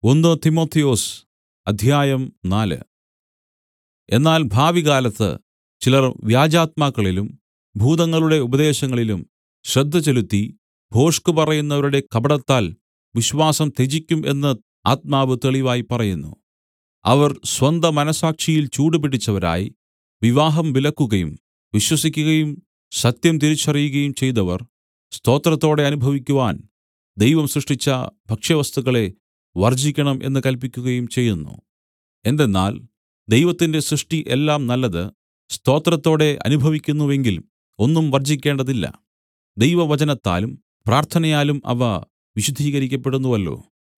ഒന്ന് തിമൊഥെയൊസ് അധ്യായം 4. എന്നാൽ ഭാവികാലത്ത് ചിലർ വ്യാജാത്മാക്കളിലും ഭൂതങ്ങളുടെ ഉപദേശങ്ങളിലും ശ്രദ്ധ ചെലുത്തി ഭോഷ്ക് പറയുന്നവരുടെ കപടത്താൽ വിശ്വാസം ത്യജിക്കും എന്ന് ആത്മാവ് തെളിവായി പറയുന്നു. അവർ സ്വന്ത മനസ്സാക്ഷിയിൽ ചൂടുപിടിച്ചവരായി വിവാഹം വിലക്കുകയും വിശ്വസിക്കുകയും സത്യം തിരിച്ചറിയുകയും ചെയ്തവർ സ്തോത്രത്തോടെ അനുഭവിക്കുവാൻ ദൈവം സൃഷ്ടിച്ച ഭക്ഷ്യവസ്തുക്കളെ വർജിക്കണം എന്ന് കല്പിക്കുകയും ചെയ്യുന്നു. എന്തെന്നാൽ ദൈവത്തിന്റെ സൃഷ്ടി എല്ലാം നല്ലത് സ്തോത്രത്തോടെ അനുഭവിക്കുന്നുവെങ്കിൽ ഒന്നും വർജിക്കേണ്ടതില്ല. ദൈവവചനത്താലും പ്രാർത്ഥനയാലും അവ വിശുദ്ധീകരിക്കപ്പെടുന്നുവല്ലോ.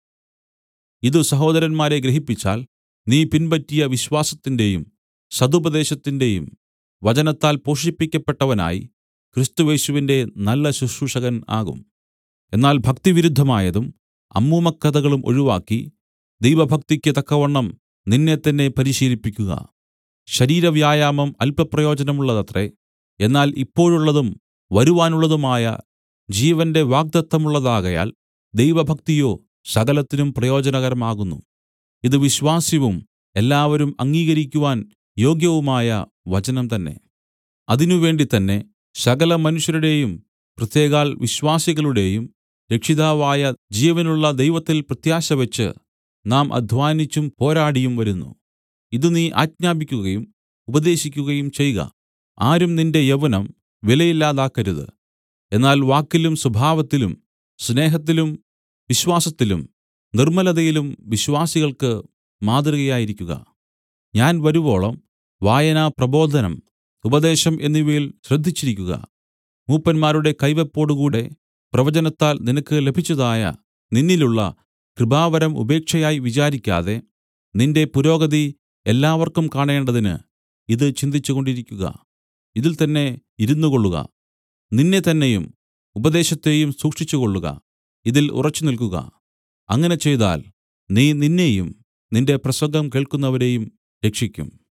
ഇതു സഹോദരന്മാരെ ഗ്രഹിപ്പിച്ചാൽ നീ പിൻപറ്റിയ വിശ്വാസത്തിന്റെയും സദുപദേശത്തിന്റെയും വചനത്താൽ പോഷിപ്പിക്കപ്പെട്ടവനായി ക്രിസ്തുയേശുവിന്റെ നല്ല ശുശ്രൂഷകൻ ആകും. എന്നാൽ ഭക്തിവിരുദ്ധമായതും അമ്മൂമ്മക്കഥകളും ഒഴിവാക്കി ദൈവഭക്തിക്ക് തക്കവണ്ണം നിന്നെത്തന്നെ പരിശീലിപ്പിക്കുക. ശരീരവ്യായാമം അല്പപ്രയോജനമുള്ളതത്രേ, എന്നാൽ ഇപ്പോഴുള്ളതും വരുവാനുള്ളതുമായ ജീവന്റെ വാഗ്ദത്തമുള്ളതാകയാൽ ദൈവഭക്തിയോ സകലത്തിനും പ്രയോജനകരമാകുന്നു. ഇത് വിശ്വാസ്യവും എല്ലാവരും അംഗീകരിക്കുവാൻ യോഗ്യവുമായ വചനം തന്നെ. അതിനുവേണ്ടി തന്നെ സകല മനുഷ്യരുടെയും പ്രത്യേകാൽ വിശ്വാസികളുടെയും രക്ഷിതാവായ ജീവനുള്ള ദൈവത്തിൽ പ്രത്യാശ വെച്ച് നാം അദ്ധ്വാനിച്ചും പോരാടിയും വരുന്നു. ഇത് നീ ആജ്ഞാപിക്കുകയും ഉപദേശിക്കുകയും ചെയ്ക. ആരും നിന്റെ യൗവനം വിലയില്ലാതാക്കരുത്. എന്നാൽ വാക്കിലും സ്വഭാവത്തിലും സ്നേഹത്തിലും വിശ്വാസത്തിലും നിർമ്മലതയിലും വിശ്വാസികൾക്ക് മാതൃകയായിരിക്കുക. ഞാൻ വരുവോളം വായന, പ്രബോധനം, ഉപദേശം എന്നിവയിൽ ശ്രദ്ധിച്ചിരിക്കുക. മൂപ്പന്മാരുടെ കൈവെപ്പോടുകൂടെ പ്രവചനത്താൽ നിനക്ക് ലഭിച്ചതായ നിന്നിലുള്ള കൃപാവരം ഉപേക്ഷയായി വിചാരിക്കാതെ നിന്റെ പുരോഗതി എല്ലാവർക്കും കാണേണ്ടതിന് ഇത് ചിന്തിച്ചുകൊണ്ടിരിക്കുക. ഇതിൽ തന്നെ ഇരുന്നുകൊള്ളുക. നിന്നെ തന്നെയും ഉപദേശത്തെയും സൂക്ഷിച്ചുകൊള്ളുക. ഇതിൽ ഉറച്ചുനിൽക്കുക. അങ്ങനെ ചെയ്താൽ നീ നിന്നെയും നിന്റെ പ്രസംഗം കേൾക്കുന്നവരെയും രക്ഷിക്കും.